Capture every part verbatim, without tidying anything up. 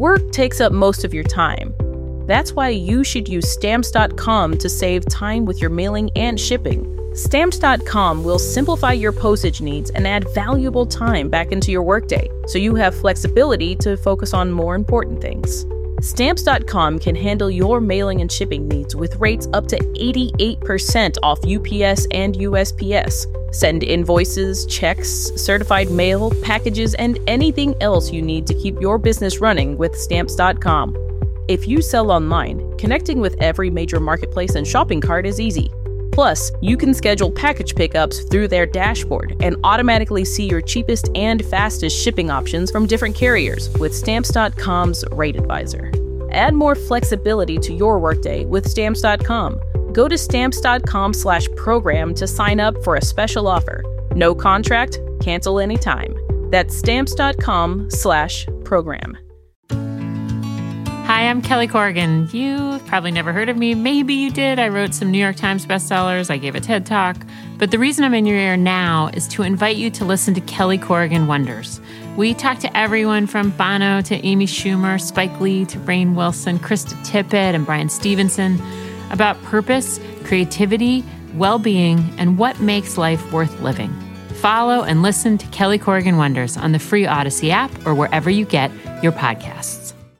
work takes up most of your time. That's why you should use Stamps dot com to save time with your mailing and shipping. Stamps dot com will simplify your postage needs and add valuable time back into your workday, so you have flexibility to focus on more important things. Stamps dot com can handle your mailing and shipping needs with rates up to eighty-eight percent off U P S and U S P S. Send invoices, checks, certified mail, packages, and anything else you need to keep your business running with Stamps dot com. If you sell online, connecting with every major marketplace and shopping cart is easy. Plus, you can schedule package pickups through their dashboard and automatically see your cheapest and fastest shipping options from different carriers with Stamps dot com's Rate Advisor. Add more flexibility to your workday with Stamps dot com. Go to Stamps dot com slash program to sign up for a special offer. No contract, cancel anytime. That's Stamps dot com slash program. Hi, I'm Kelly Corrigan. You've probably never heard of me. Maybe you did. I wrote some New York Times bestsellers. I gave a TED Talk. But the reason I'm in your ear now is to invite you to listen to Kelly Corrigan Wonders. We talk to everyone from Bono to Amy Schumer, Spike Lee to Rainn Wilson, Krista Tippett, and Brian Stevenson about purpose, creativity, well-being, and what makes life worth living. Follow and listen to Kelly Corrigan Wonders on the free Odyssey app or wherever you get your podcasts.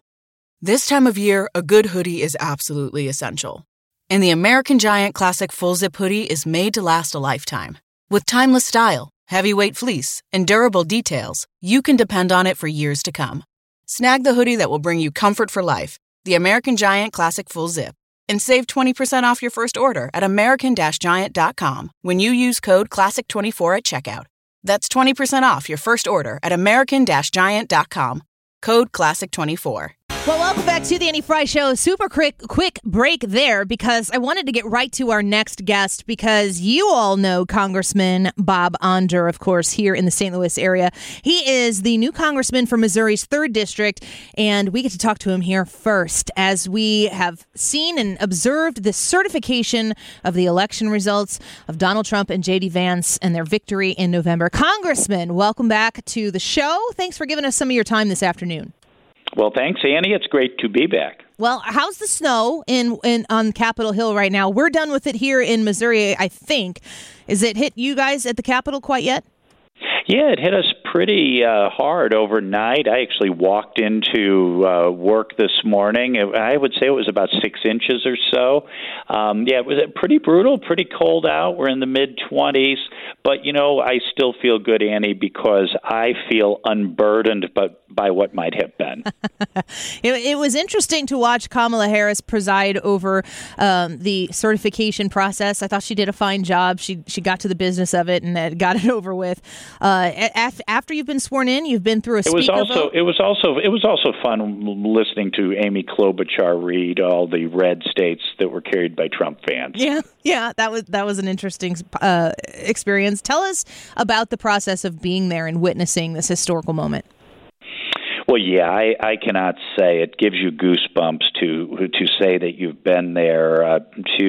This time of year, a good hoodie is absolutely essential. And the American Giant Classic Full Zip Hoodie is made to last a lifetime. With timeless style, heavyweight fleece, and durable details, you can depend on it for years to come. Snag the hoodie that will bring you comfort for life, the American Giant Classic Full Zip, and save twenty percent off your first order at american giant dot com when you use code classic twenty-four at checkout. That's twenty percent off your first order at american giant dot com. Code classic twenty-four. Well, welcome back to the Annie Frey Show. Super quick, quick break there because I wanted to get right to our next guest because you all know Congressman Bob Onder, of course, here in the Saint Louis area. He is the new congressman for Missouri's third District, and we get to talk to him here first as we have seen and observed the certification of the election results of Donald Trump and J D Vance and their victory in November. Congressman, welcome back to the show. Thanks for giving us some of your time this afternoon. Well, thanks, Annie. It's great to be back. Well, how's the snow in, in on Capitol Hill right now? We're done with it here in Missouri, I think. Is it hit you guys at the Capitol quite yet? Yeah, it hit us pretty uh, hard overnight. I actually walked into uh, work this morning. I would say it was about six inches or so. Um, yeah, it was pretty brutal, pretty cold out. We're in the mid-twenties. But, you know, I still feel good, Annie, because I feel unburdened but by what might have been. it, it was interesting to watch Kamala Harris preside over um, the certification process. I thought she did a fine job. She she got to the business of it and uh, got it over with. Uh, af- after you've been sworn in, you've been through a speaker it was also vote. It was also it was also fun listening to Amy Klobuchar read all the red states that were carried by Trump fans. Yeah, yeah, that was that was an interesting uh, experience. Tell us about the process of being there and witnessing this historical moment. Well, yeah, I, I cannot say it gives you goosebumps to to say that you've been there, uh,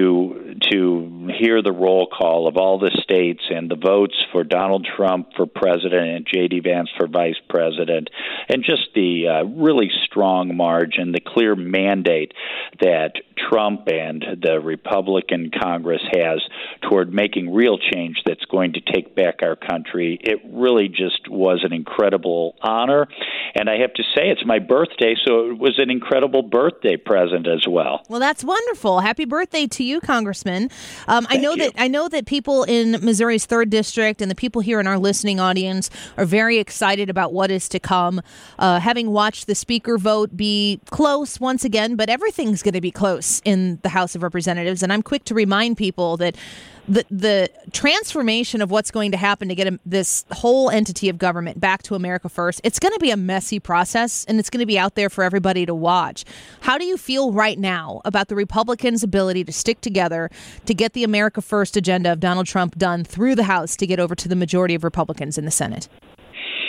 to to hear the roll call of all the states and the votes for Donald Trump for president and J D Vance for vice president, and just the uh, really strong margin, the clear mandate that Trump and the Republican Congress has toward making real change that's going to take back our country. It really just was an incredible honor, and I have to say it's my birthday, so it was an incredible birthday present as well. Well, that's wonderful. Happy birthday to you, Congressman. Um, I know you. that I know that people in Missouri's third District and the people here in our listening audience are very excited about what is to come. Uh, having watched the speaker vote be close once again, but everything's going to be close in the House of Representatives, and I'm quick to remind people that the the transformation of what's going to happen to get a, this whole entity of government back to America First, it's going to be a messy process, and it's going to be out there for everybody to watch. How do you feel right now about the Republicans' ability to stick together to get the America First agenda of Donald Trump done through the House to get over to the majority of Republicans in the Senate?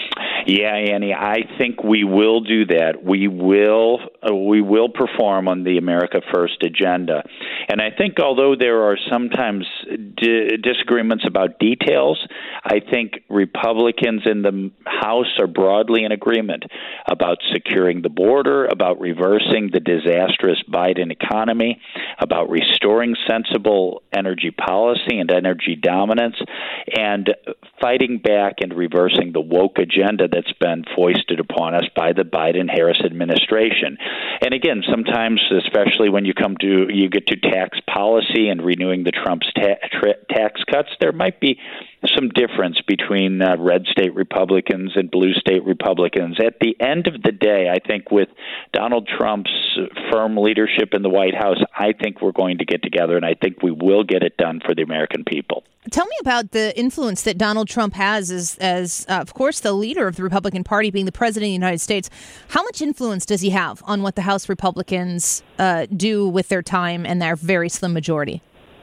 Yeah, Annie, I think we will do that. We will uh, we will perform on the America First agenda. And I think although there are sometimes di- disagreements about details, I think Republicans in the House are broadly in agreement about securing the border, about reversing the disastrous Biden economy, about restoring sensible energy policy and energy dominance, and fighting back and reversing the woke agenda that's been foisted upon us by the Biden-Harris administration. And again, sometimes, especially when you come to you get to tax policy and renewing the Trump's ta- tra- tax cuts, there might be some difference between uh, red state Republicans and blue state Republicans. At the end of the day, I think with Donald Trump's firm leadership in the White House, I think we're going to get together, and I think we will get it done for the American people. Tell me about the influence that Donald Trump has as, as uh, of course, the leader of the Republican Party, being the president of the United States. How much influence does he have on what the House Republicans uh, do with their time and their very slim majority?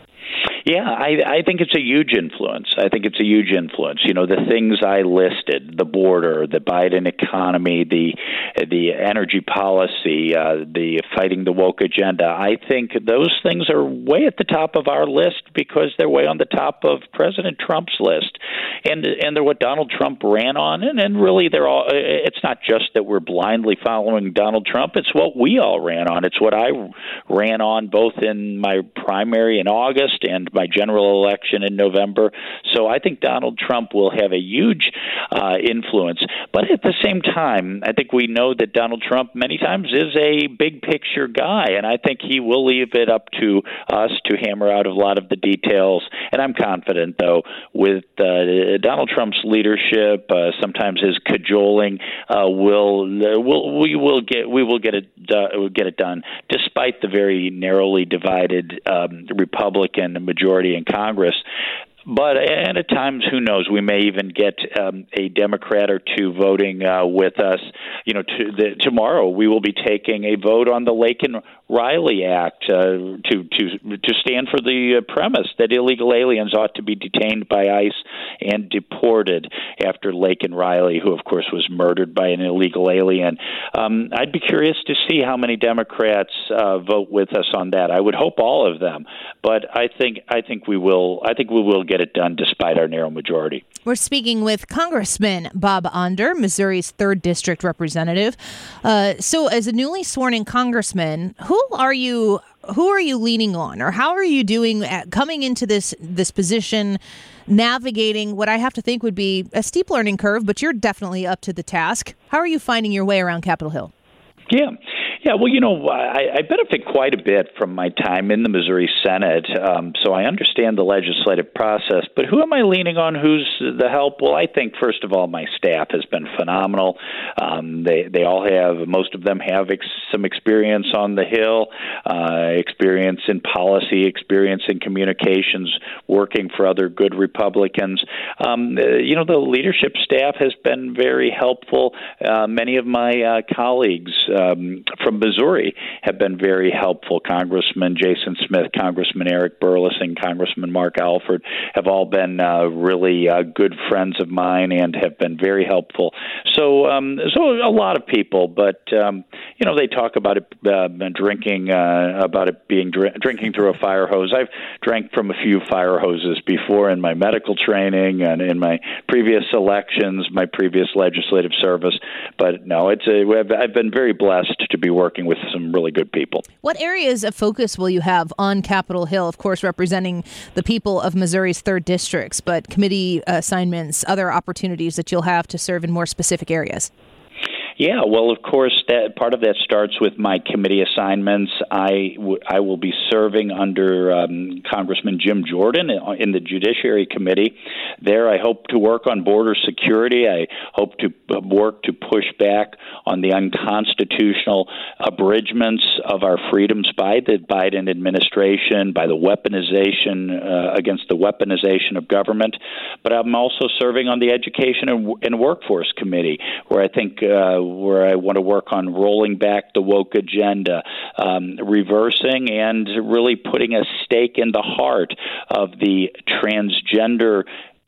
Yeah, I, I think it's a huge influence. I think it's a huge influence. You know, the things I listed, the border, the Biden economy, the the energy policy, uh, the fighting the woke agenda, I think those things are way at the top of our list because they're way on the top of President Trump's list. And and they're what Donald Trump ran on. And, and really, they're all. It's not just that we're blindly following Donald Trump. It's what we all ran on. It's what I ran on both in my primary in August and my general election in November. So I think Donald Trump will have a huge uh, influence. But at the same time, I think we know that Donald Trump many times is a big picture guy, and I think he will leave it up to us to hammer out a lot of the details. And I'm confident, though, with uh, Donald Trump's leadership, uh, sometimes his cajoling, uh, will will we will get we will get it uh, get it done, despite the very narrowly divided um, Republican majority in Congress. But and at times, who knows? We may even get um, a Democrat or two voting uh, with us. You know, to the, tomorrow we will be taking a vote on the Laken Riley Act uh, to to to stand for the premise that illegal aliens ought to be detained by ICE and deported after Laken Riley, who of course was murdered by an illegal alien. Um, I'd be curious to see how many Democrats uh, vote with us on that. I would hope all of them, but I think I think we will. I think we will get it done despite our narrow majority. We're speaking with Congressman Bob Onder, Missouri's third District representative. Uh, so as a newly sworn-in congressman, who are you who are you leaning on, or how are you doing at coming into this this position, navigating what I have to think would be a steep learning curve, but you're definitely up to the task. How are you finding your way around Capitol Hill? Yeah. Yeah, well, you know, I, I benefit quite a bit from my time in the Missouri Senate, um, so I understand the legislative process. But who am I leaning on? Who's the help? Well, I think, first of all, my staff has been phenomenal. Um, they they all have, most of them have ex- some experience on the Hill, uh, experience in policy, experience in communications, working for other good Republicans. Um, you know, the leadership staff has been very helpful. Uh, many of my uh, colleagues um, from Missouri have been very helpful. Congressman Jason Smith, Congressman Eric Burleson, Congressman Mark Alford have all been uh, really uh, good friends of mine and have been very helpful. So, um, so a lot of people, but um, you know, they talk about it uh, drinking, uh, about it being dr- drinking through a fire hose. I've drank from a few fire hoses before in my medical training and in my previous elections, my previous legislative service. But no, it's a, I've been very blessed to be working with some really good people. What areas of focus will you have on Capitol Hill, of course, representing the people of Missouri's third districts, but committee assignments, other opportunities that you'll have to serve in more specific areas? Yeah, well, of course, that part of that starts with my committee assignments. I, w- I will be serving under um, Congressman Jim Jordan in the Judiciary Committee. There, I hope to work on border security. I hope to work to push back on the unconstitutional abridgments of our freedoms by the Biden administration, by the weaponization, uh, against the weaponization of government. But I'm also serving on the Education and, and Workforce Committee, where I think uh, where I want to work on rolling back the woke agenda, um, reversing and really putting a stake in the heart of the transgender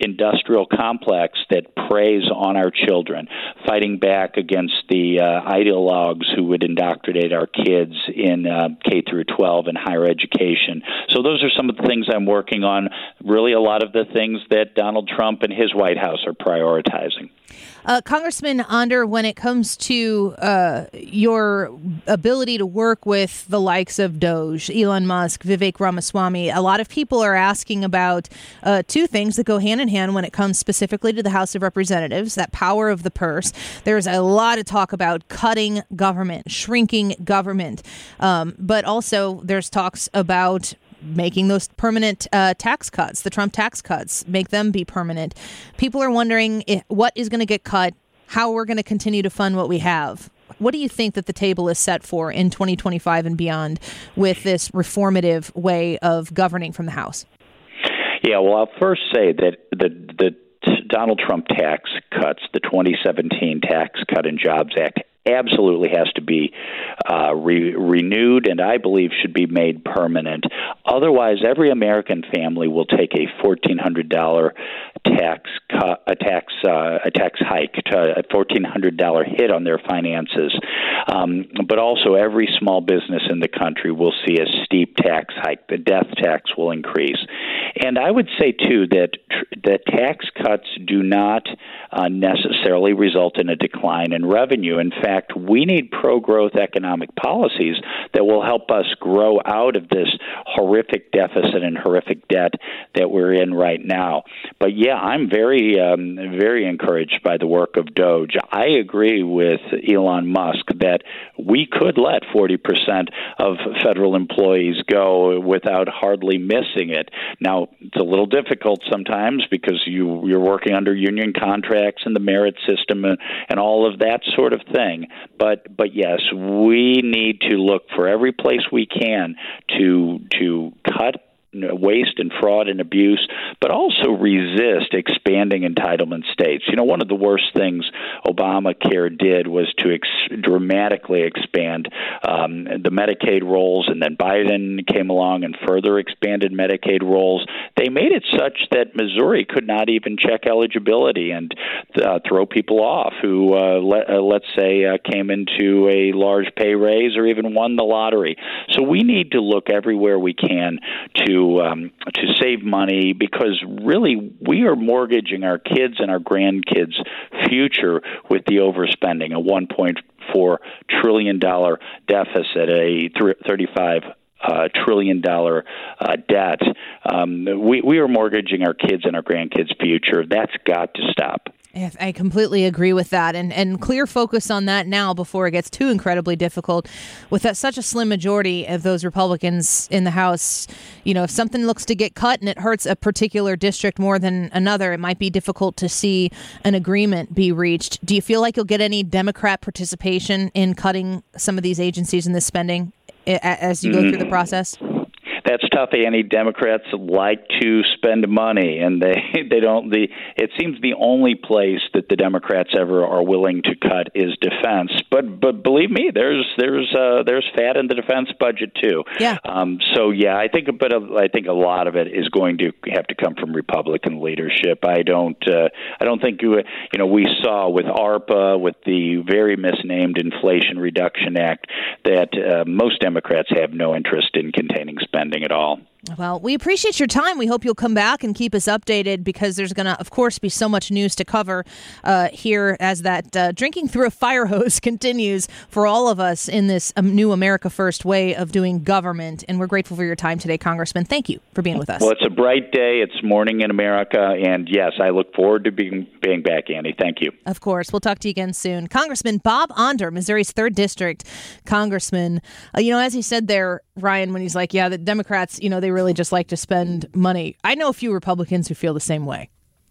industrial complex that preys on our children, fighting back against the uh, ideologues who would indoctrinate our kids in uh, K through twelve and higher education. So those are some of the things I'm working on, really a lot of the things that Donald Trump and his White House are prioritizing. Uh, Congressman Onder, when it comes to uh, your ability to work with the likes of Doge, Elon Musk, Vivek Ramaswamy, a lot of people are asking about uh, two things that go hand in hand when it comes specifically to the House of Representatives, that power of the purse. There's a lot of talk about cutting government, shrinking government, um, but also there's talks about making those permanent uh, tax cuts, the Trump tax cuts, make them be permanent. People are wondering if, what is going to get cut, how we're going to continue to fund what we have. What do you think that the table is set for in twenty twenty-five and beyond with this reformative way of governing from the House? Yeah, well, I'll first say that the the Donald Trump tax cuts, the twenty seventeen Tax Cut and Jobs Act, absolutely has to be uh, re- renewed and I believe should be made permanent. Otherwise, every American family will take a fourteen hundred dollars tax cut, a tax uh, a tax hike, to a fourteen hundred dollars hit on their finances. Um, but also, every small business in the country will see a steep tax hike. The death tax will increase. And I would say, too, that that tax cuts do not uh, necessarily result in a decline in revenue. In fact, we need pro-growth economic policies that will help us grow out of this horrific deficit and horrific debt that we're in right now. But yeah, I'm very, um, very encouraged by the work of Doge. I agree with Elon Musk that we could let forty percent of federal employees go without hardly missing it. Now, it's a little difficult sometimes because you, you're working under union contracts and the merit system and, and all of that sort of thing. But but yes, we need to look for every place we can to to cut waste and fraud and abuse, but also resist expanding entitlement states. You know, one of the worst things Obamacare did was to ex- dramatically expand um, the Medicaid rolls, and then Biden came along and further expanded Medicaid rolls. They made it such that Missouri could not even check eligibility and uh, throw people off who, uh, let, uh, let's say, uh, came into a large pay raise or even won the lottery. So we need to look everywhere we can to Um, to save money, because really we are mortgaging our kids and our grandkids' future with the overspending, a one point four trillion dollars deficit, a thirty-five Uh, trillion dollar uh, debt. Um, we, we are mortgaging our kids and our grandkids' future. That's got to stop. I completely agree with that, and and clear focus on that now before it gets too incredibly difficult. With that, such a slim majority of those Republicans in the House, you know, if something looks to get cut and it hurts a particular district more than another, it might be difficult to see an agreement be reached. Do you feel like you'll get any Democrat participation in cutting some of these agencies and this spending as you go through the process? That's tough. Any Democrats like to spend money, and they they don't. The it seems the only place that the Democrats ever are willing to cut is defense. But but believe me, there's there's uh, there's fat in the defense budget too. Yeah. Um. So yeah, I think a bit of I think a lot of it is going to have to come from Republican leadership. I don't uh, I don't think you know we saw with ARPA, with the very misnamed Inflation Reduction Act, that uh, most Democrats have no interest in containing spending at all. Well, we appreciate your time. We hope you'll come back and keep us updated, because there's going to, of course, be so much news to cover uh, here as that uh, drinking through a fire hose continues for all of us in this um, new America First way of doing government. And we're grateful for your time today, Congressman. Thank you for being with us. Well, it's a bright day. It's morning in America. And yes, I look forward to being, being back, Andy. Thank you. Of course. We'll talk to you again soon. Congressman Bob Onder, Missouri's third District Congressman. Uh, you know, as he said there, Ryan, when he's like, yeah, the Democrats, you know, they really just like to spend money. I know a few Republicans who feel the same way.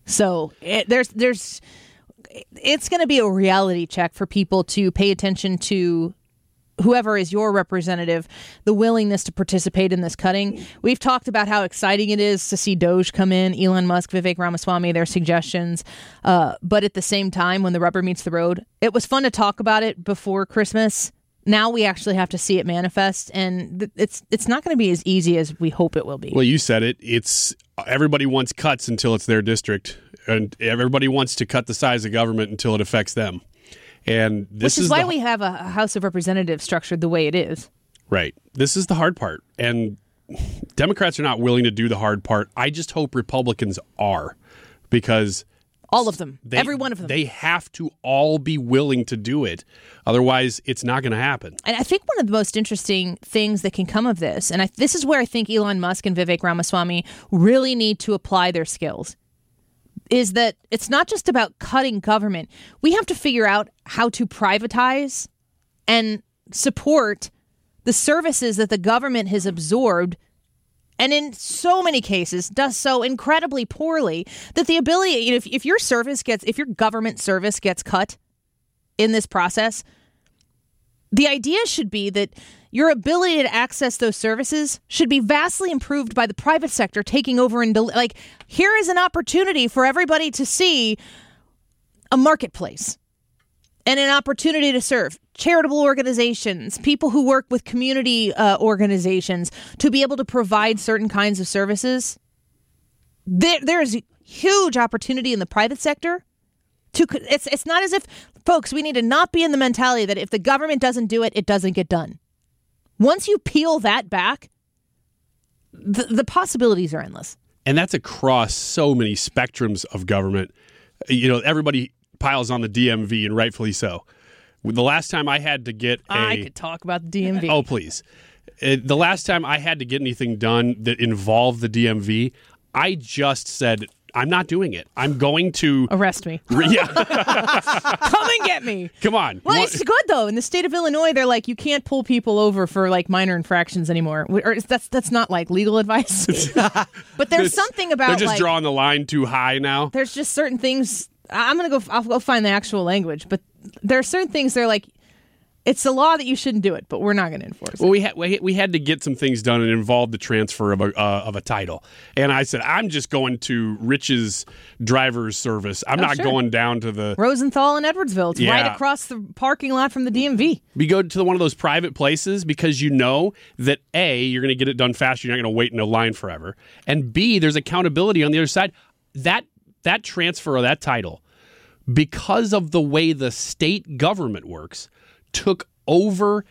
So it, there's there's it's going to be a reality check for people to pay attention to whoever is your representative, the willingness to participate in this cutting. We've talked about how exciting it is to see Doge come in, Elon Musk, Vivek Ramaswamy, their suggestions. Uh, but at the same time, when the rubber meets the road, it was fun to talk about it before Christmas. Now we actually have to see it manifest, and th- it's it's not going to be as easy as we hope it will be. Well, you said it. It's everybody wants cuts until it's their district, and everybody wants to cut the size of government until it affects them. And this Which is, is why the, we have a House of Representatives structured the way it is. Right. This is the hard part, and Democrats are not willing to do the hard part. I just hope Republicans are, because all of them, they, every one of them, they have to all be willing to do it. Otherwise, it's not going to happen. And I think one of the most interesting things that can come of this, and I, this is where I think Elon Musk and Vivek Ramaswamy really need to apply their skills, is that it's not just about cutting government. We have to figure out how to privatize and support the services that the government has absorbed, and in so many cases does so incredibly poorly that the ability, you know, if, if your service gets, if your government service gets cut in this process, the idea should be that your ability to access those services should be vastly improved by the private sector taking over and del- like, here is an opportunity for everybody to see a marketplace and an opportunity to serve charitable organizations, people who work with community uh, organizations, to be able to provide certain kinds of services. There, there is huge opportunity in the private sector. To it's it's not as if, folks, we need to not be in the mentality that if the government doesn't do it, it doesn't get done. Once you peel that back, the, the possibilities are endless. And that's across so many spectrums of government. You know, everybody piles on the D M V, and rightfully so. The last time I had to get a... I could talk about the D M V. Oh, please. It, the last time I had to get anything done that involved the D M V, I just said, I'm not doing it. I'm going to... Arrest me. Yeah. Come and get me. Come on. Well, Want... it's good, though. In the state of Illinois, they're like, you can't pull people over for, like, minor infractions anymore. Or that's that's not, like, legal advice. But there's it's, something about, They're just like, drawing the line too high now. There's just certain things... I'm going to go... I'll go find the actual language. But there are certain things they're like... It's a law that you shouldn't do it, but we're not going to enforce it. Well, we had we had to get some things done, and it involved the transfer of a uh, of a title. And I said, I'm just going to Rich's driver's service. I'm oh, not sure. going down to the Rosenthal in Edwardsville. It's yeah. right across the parking lot from the D M V. We go to one of those private places because you know that A, you're going to get it done faster. You're not going to wait in a line forever. And B, there's accountability on the other side. That that transfer of that title, because of the way the state government works, took over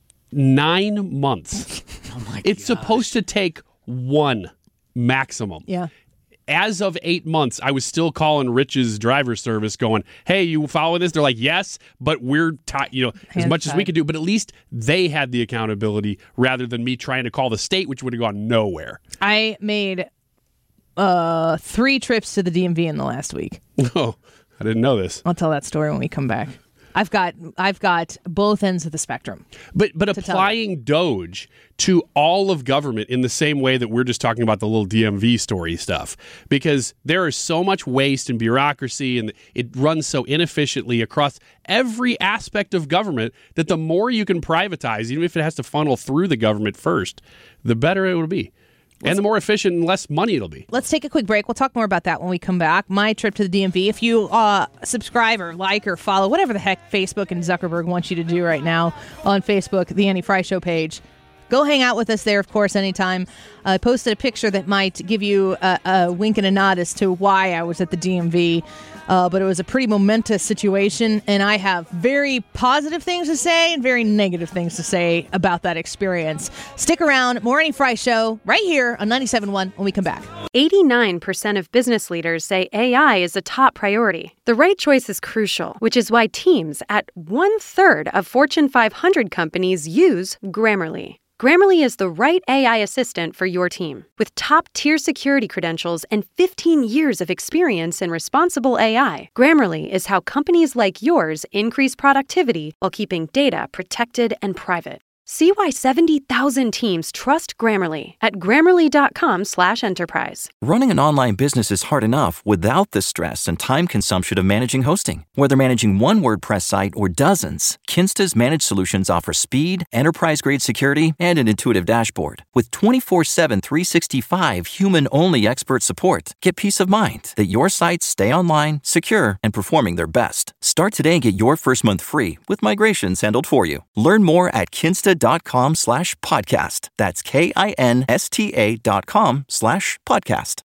nine months. Oh my It's gosh. supposed to take one maximum. Yeah. As of eight months, I was still calling Rich's driver service going, hey, you follow this? They're like, yes, but we're tied, you know, Hands as much tied. as we could do. But at least they had the accountability rather than me trying to call the state, which would have gone nowhere. I made uh, three trips to the D M V in the last week. Oh, I didn't know this. I'll tell that story when we come back. I've got I've got both ends of the spectrum. But but applying Doge to all of government in the same way that we're just talking about the little D M V story stuff, because there is so much waste and bureaucracy, and it runs so inefficiently across every aspect of government that the more you can privatize, even if it has to funnel through the government first, the better it will be. And the more efficient and less money it'll be. Let's take a quick break. We'll talk more about that when we come back. My trip to the D M V. If you uh, subscribe or like or follow, whatever the heck Facebook and Zuckerberg want you to do right now on Facebook, the Annie Fry Show page, go hang out with us there, of course, anytime. I posted a picture that might give you a, a wink and a nod as to why I was at the D M V. Uh, but it was a pretty momentous situation, and I have very positive things to say and very negative things to say about that experience. Stick around. More Annie Fry Show right here on ninety-seven point one when we come back. eighty-nine percent of business leaders say A I is a top priority. The right choice is crucial, which is why teams at one-third of Fortune five hundred companies use Grammarly. Grammarly is the right A I assistant for your team. With top-tier security credentials and fifteen years of experience in responsible A I, Grammarly is how companies like yours increase productivity while keeping data protected and private. See why seventy thousand teams trust Grammarly at grammarly.com slash enterprise. Running an online business is hard enough without the stress and time consumption of managing hosting. Whether managing one WordPress site or dozens, Kinsta's managed solutions offer speed, enterprise-grade security, and an intuitive dashboard. With twenty-four seven, three sixty-five human-only expert support, get peace of mind that your sites stay online, secure, and performing their best. Start today and get your first month free with migrations handled for you. Learn more at kinsta.com slash podcast. That's K-I-N-S-T-A dot com slash podcast.